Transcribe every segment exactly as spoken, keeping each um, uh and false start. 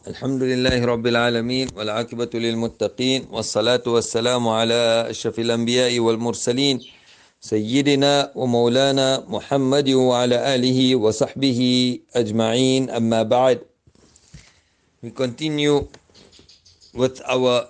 الحمد لله رب العالمين والعاقبة للمتقين والصلاة والسلام على أشرف الأنبياء والمرسلين سيدنا ومولانا محمد وعلى آله وصحبه أجمعين أما بعد. We continue with our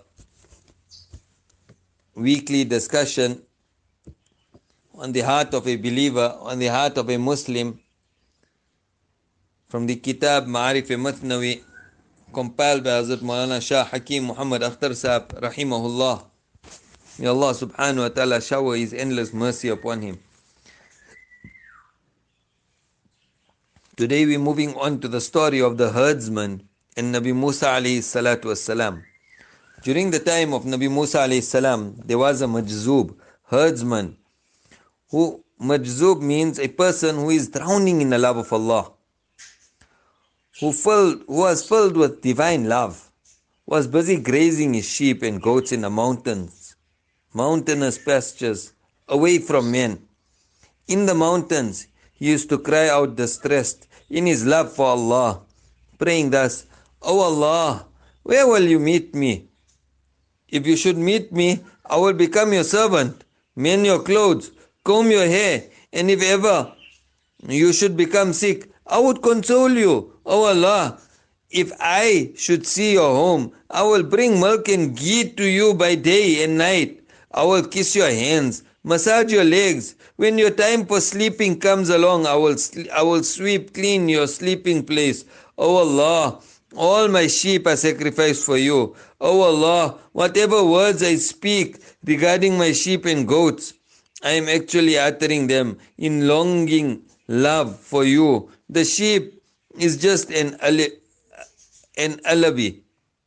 weekly discussion on the heart of a believer, on the heart of a Muslim, from the Kitab Ma'arif Mathnawi, compiled by Hazrat Maulana Shah Hakim Muhammad Akhtar Sahib Rahimahullah. May Allah subhanahu wa ta'ala shower His endless mercy upon him. Today we're moving on to the story of the herdsman and Nabi Musa alayhi salatu wassalam. During the time of Nabi Musa alayhi salam, there was a majzoob, herdsman, who, majzoob means a person who is drowning in the love of Allah, who, filled, who was filled with divine love, was busy grazing his sheep and goats in the mountains, mountainous pastures, away from men. In the mountains, he used to cry out distressed in his love for Allah, praying thus, "O Allah, where will you meet me? If you should meet me, I will become your servant, mend your clothes, comb your hair, and if ever you should become sick, I would console you. O Allah, if I should see your home, I will bring milk and ghee to you by day and night. I will kiss your hands, massage your legs. When your time for sleeping comes along, I will, I will sweep clean your sleeping place. O Allah, all my sheep are sacrificed for you. O Allah, whatever words I speak regarding my sheep and goats, I am actually uttering them in longing love for you. The sheep is just an, ali- an alibi."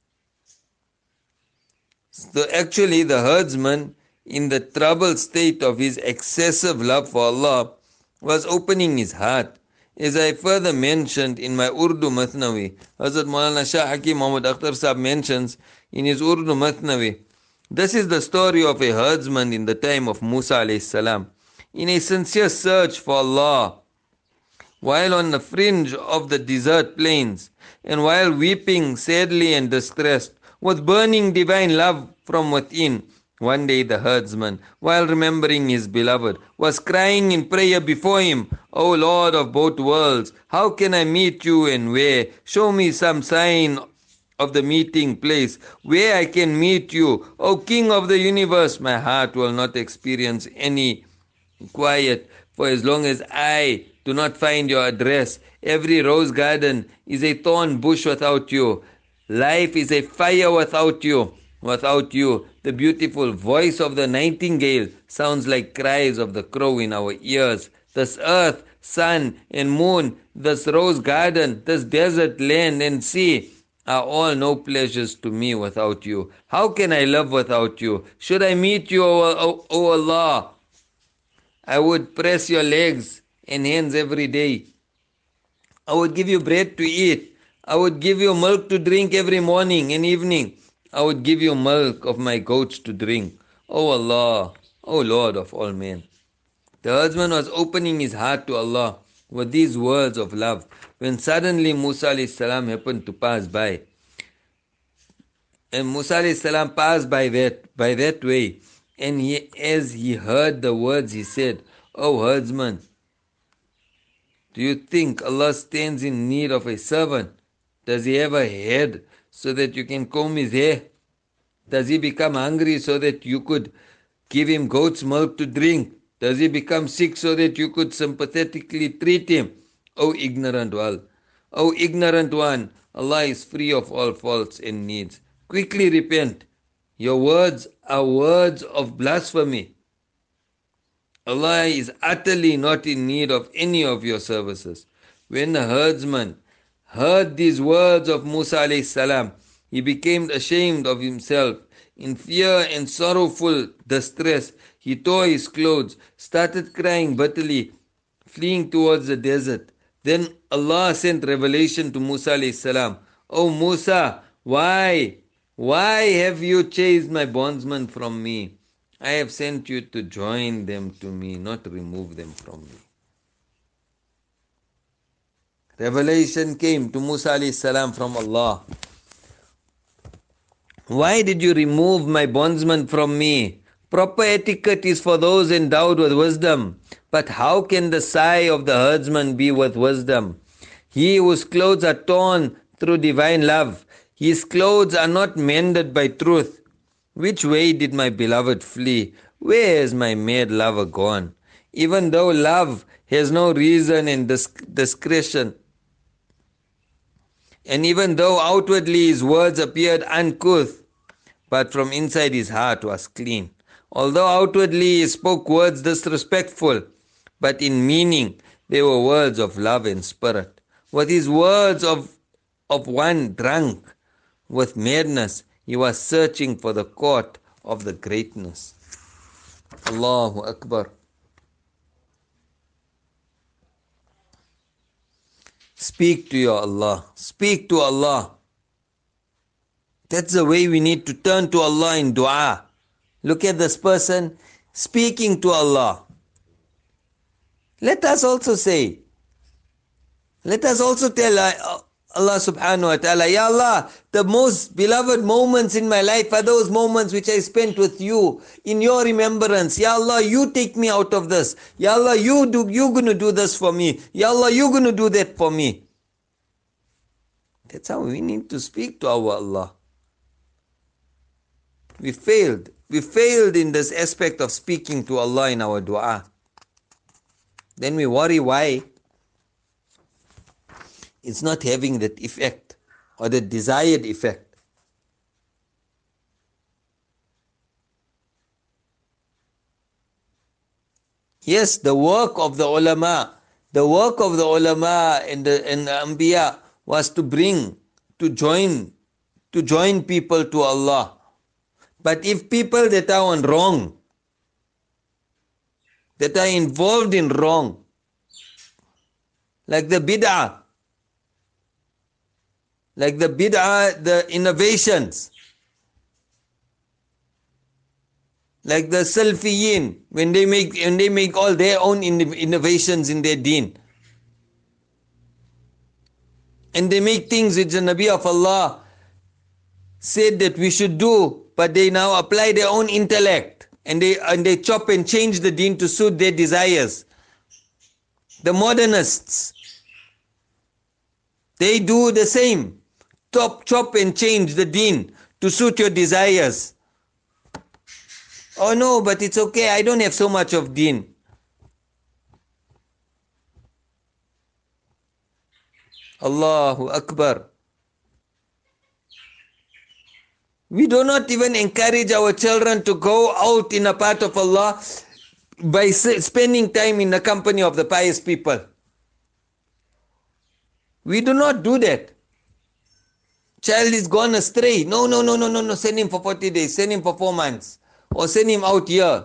So actually the herdsman, in the troubled state of his excessive love for Allah, was opening his heart. As I further mentioned in my Urdu Mathnawi, Hazrat Maulana Shah Hakim Muhammad Akhtar Sahib mentions in his Urdu Mathnawi, this is the story of a herdsman in the time of Musa alayhi salam, in a sincere search for Allah, while on the fringe of the desert plains, and while weeping sadly and distressed, with burning divine love from within. One day the herdsman, while remembering his beloved, was crying in prayer before him, "O Lord of both worlds, how can I meet you and where? Show me some sign of the meeting place, where I can meet you. O King of the universe, my heart will not experience any quiet for as long as I do not find your address. Every rose garden is a thorn bush without you. Life is a fire without you. Without you, the beautiful voice of the nightingale sounds like cries of the crow in our ears. This earth, sun and moon, this rose garden, this desert land and sea are all no pleasures to me without you. How can I live without you? Should I meet you, O, o, o Allah, I would press your legs and hands every day. I would give you bread to eat. I would give you milk to drink every morning and evening. I would give you milk of my goats to drink. O Allah, O Lord of all men." The herdsman was opening his heart to Allah with these words of love when suddenly Musa alayhi salam happened to pass by. And Musa alayhi salam passed by that, by that way. And he, as he heard the words, he said, "O herdsman, do you think Allah stands in need of a servant? Does he have a head so that you can comb his hair? Does he become hungry so that you could give him goat's milk to drink? Does he become sick so that you could sympathetically treat him? O ignorant one, O ignorant one, Allah is free of all faults and needs. Quickly repent. Your words are words of blasphemy. Allah is utterly not in need of any of your services." When the herdsman heard these words of Musa alayhi salam, he became ashamed of himself. In fear and sorrowful distress, he tore his clothes, started crying bitterly, fleeing towards the desert. Then Allah sent revelation to Musa alayhi salam. "O Musa, why, why have you chased my bondsmen from me? I have sent you to join them to me, not remove them from me." Revelation came to Musa alayhi salam from Allah Why did you remove my bondsman from me? Proper etiquette is for those endowed with wisdom. But how can the sigh of the herdsman be with wisdom? He whose clothes are torn through divine love, his clothes are not mended by truth. Which way did my beloved flee? Where is my mad lover gone? Even though love has no reason and disc- discretion, and even though outwardly his words appeared uncouth, but from inside his heart was clean. Although outwardly he spoke words disrespectful, but in meaning they were words of love and spirit. With his words of, of one drunk with madness, he was searching for the court of the greatness. Allahu Akbar. Speak to your Allah. Speak to Allah. That's the way we need to turn to Allah in dua. Look at this person speaking to Allah. Let us also say, let us also tell Allah subhanahu wa ta'ala, Ya Allah, the most beloved moments in my life are those moments which I spent with you in your remembrance. Ya Allah, you take me out of this. Ya Allah, you do, you're going to do this for me. Ya Allah, you're going to do that for me. That's how we need to speak to our Allah. We failed. We failed in this aspect of speaking to Allah in our dua. Then we worry why it's not having that effect or the desired effect. Yes, the work of the ulama, the work of the ulama and the, and the anbiya was to bring, to join, to join people to Allah. But if people that are on wrong, that are involved in wrong, like the bid'ah, like the bid'ah, the innovations, like the Salfiyin, when they make when they make all their own innovations in their deen, and they make things which the Nabi of Allah said that we should do, but they now apply their own intellect and they and they chop and change the deen to suit their desires. The modernists, they do the same. Chop, chop and change the deen to suit your desires. Oh no, but it's okay, I don't have so much of deen. Allahu Akbar. We do not even encourage our children to go out in a path of Allah by spending time in the company of the pious people. We do not do that. Child is gone astray. No, no, no, no, no, no. Send him for forty days. Send him for four months. Or send him out here.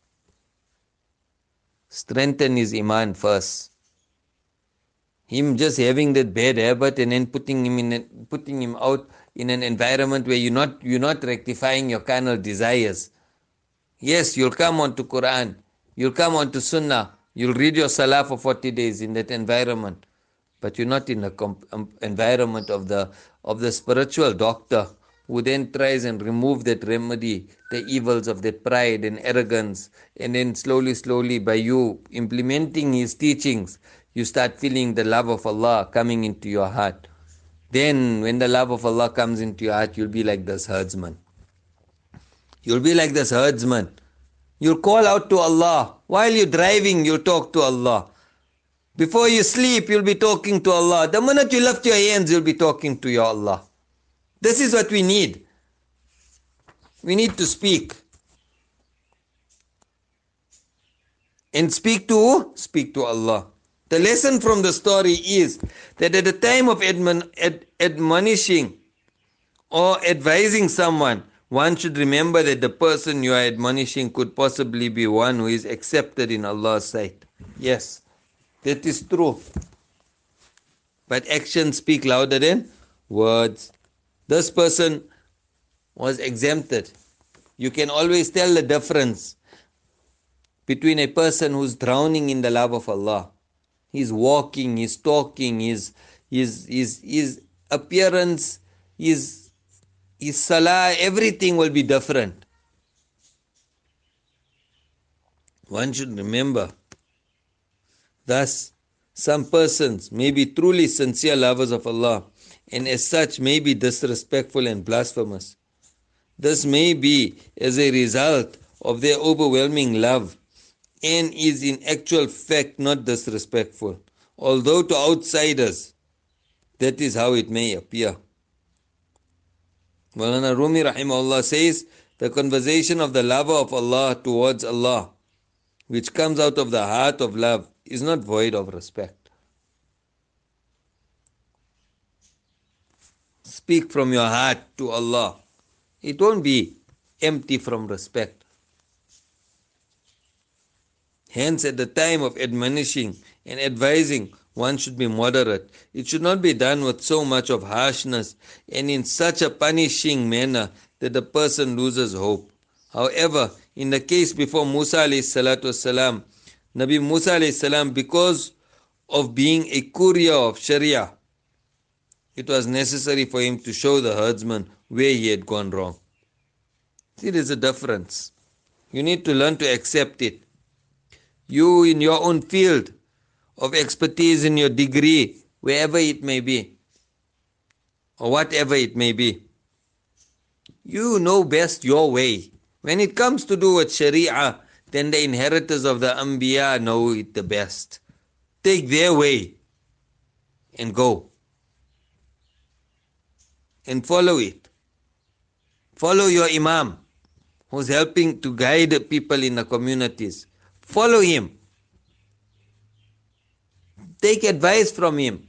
Strengthen his iman first. Him just having that bad habit and then putting him in, putting him out in an environment where you're not, you're not rectifying your carnal desires. Yes, you'll come onto Quran. You'll come onto Sunnah. You'll read your Salah for forty days in that environment. But you're not in the comp- um, environment of the of the spiritual doctor who then tries and remove that remedy, the evils of that pride and arrogance, and then slowly, slowly by you implementing his teachings, you start feeling the love of Allah coming into your heart. Then when the love of Allah comes into your heart, you'll be like this herdsman. You'll be like this herdsman. You'll call out to Allah. While you're driving, you'll talk to Allah. Before you sleep, you'll be talking to Allah. The minute you lift your hands, you'll be talking to your Allah. This is what we need. We need to speak. And speak to who? Speak to Allah. The lesson from the story is that at the time of admon- ad- admonishing or advising someone, one should remember that the person you are admonishing could possibly be one who is accepted in Allah's sight. Yes. That is true. But actions speak louder than words. This person was exempted. You can always tell the difference between a person who's drowning in the love of Allah. He's walking, he's talking, his, his, his, his appearance, his his salah, everything will be different. One should remember. Thus, some persons may be truly sincere lovers of Allah and as such may be disrespectful and blasphemous. This may be as a result of their overwhelming love and is in actual fact not disrespectful, although to outsiders that is how it may appear. Maulana Rumi rahimahullah says, the conversation of the lover of Allah towards Allah, which comes out of the heart of love, is not void of respect. Speak from your heart to Allah. It won't be empty from respect. Hence, at the time of admonishing and advising, one should be moderate. It should not be done with so much of harshness and in such a punishing manner that the person loses hope. However, in the case before Musa alayhi salatu wasalam, Nabi Musa alayhi salam, because of being a courier of Sharia, it was necessary for him to show the herdsman where he had gone wrong. See, there's a difference. You need to learn to accept it. You in your own field of expertise, in your degree, wherever it may be, or whatever it may be, you know best your way. When it comes to do with Sharia, then the inheritors of the Anbiya know it the best. Take their way and go. And follow it. Follow your Imam who's helping to guide the people in the communities. Follow him. Take advice from him.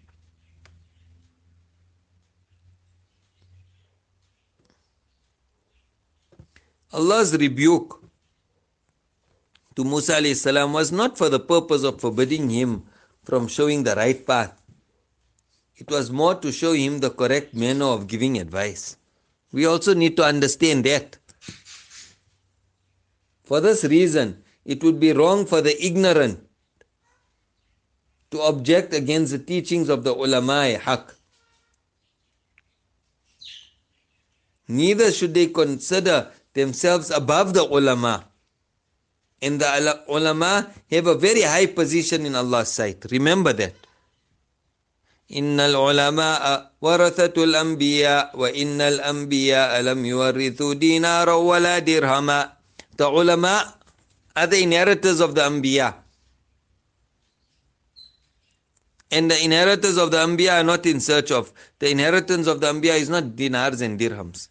Allah's rebuke to Musa alayhi salam was not for the purpose of forbidding him from showing the right path. It was more to show him the correct manner of giving advice. We also need to understand that. For this reason, it would be wrong for the ignorant to object against the teachings of the ulama-e haq. Neither should they consider themselves above the ulama. And the ulama have a very high position in Allah's sight. Remember that. إن العلماء ورثة الأنبياء وإن الأنبياء لم يورثوا دينارا ولا درهما. The ulama are the inheritors of the Anbiya. And the inheritors of the Anbiya are not in search of. The inheritance of the Anbiya is not dinars and dirhams.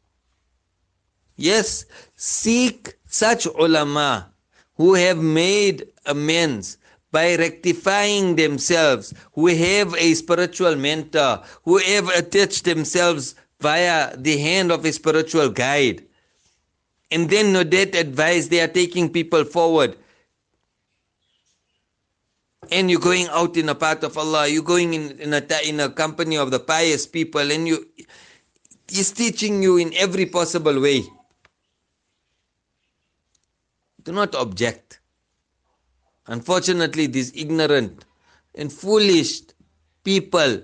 Yes, seek such ulama who have made amends by rectifying themselves, who have a spiritual mentor, who have attached themselves via the hand of a spiritual guide. And then no that advice, they are taking people forward. And you're going out in a path of Allah, you're going in, in, a, in a company of the pious people, and you, He's teaching you in every possible way. Do not object. Unfortunately, these ignorant and foolish people,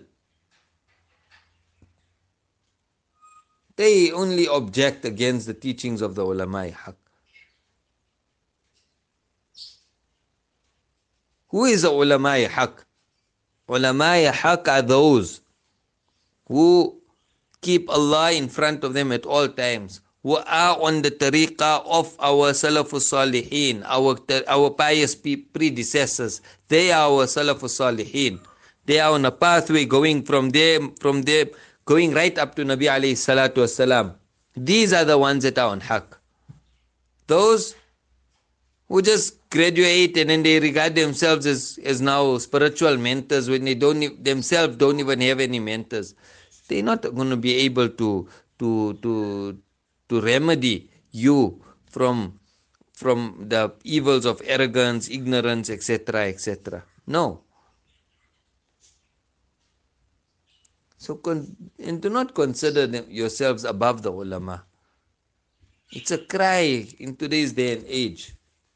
they only object against the teachings of the ulama-e haq. Who is the ulama-e haq? Ulama-e haq are those who keep Allah in front of them at all times, who are on the tariqah of our Salafus Salihin, our, our pious predecessors. They are our Salafus Salihin. They are on a pathway going from them, from them, going right up to Nabi alayhi salatu wasalam. These are the ones that are on haqq. Those who just graduate and then they regard themselves as, as now spiritual mentors when they don't themselves don't even have any mentors. They're not going to be able to to to to remedy you from from the evils of arrogance, ignorance, et cetera, et cetera. No. So, con- and do not consider them, yourselves above the ulama. It's a cry in today's day and age.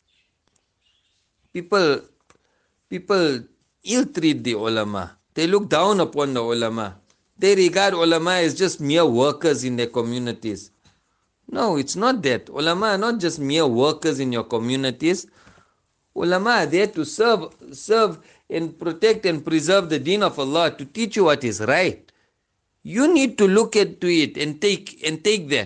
People, people ill-treat the ulama. They look down upon the ulama. they regard ulama as just mere workers in their communities. No, it's not that. Ulama are not just mere workers in your communities. Ulama are there to serve, serve and protect and preserve the deen of Allah, to teach you what is right. You need to look into it and take and take that.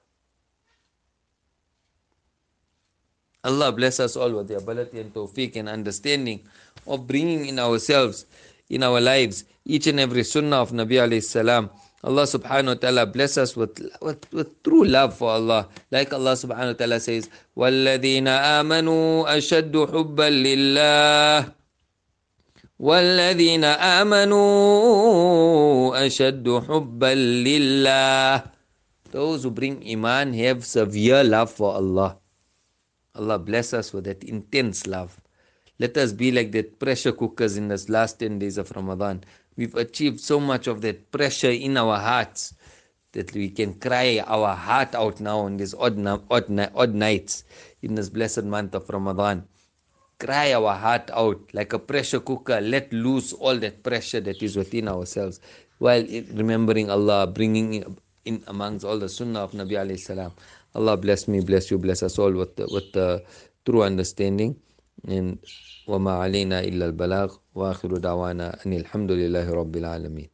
Allah bless us all with the ability and tawfiq and understanding of bringing in ourselves, in our lives, each and every sunnah of Nabi alayhi salam. Allah subhanahu wa ta'ala bless us with, with, with true love for Allah. Like Allah subhanahu wa ta'ala says, وَالَّذِينَ آمَنُوا أَشَدُّ حُبًّا لِلَّهِ وَالَّذِينَ آمَنُوا أَشَدُّ حُبًّا لِلَّهِ. Those who bring iman have severe love for Allah. Allah bless us with that intense love. Let us be like that pressure cookers in this last ten days of Ramadan. We've achieved so much of that pressure in our hearts that we can cry our heart out now on these odd, odd, odd nights in this blessed month of Ramadan. Cry our heart out like a pressure cooker. Let loose all that pressure that is within ourselves while remembering Allah, bringing in amongst all the sunnah of Nabi alayhi salam. Allah bless me, bless you, bless us all with the, with the true understanding. And وَمَا عَلَيْنَا إِلَّا الْبَلَاغُ وَآخِرُ دَعْوَانَا أَنِ الْحَمْدُ لِلَّهِ رَبِّ الْعَالَمِينَ.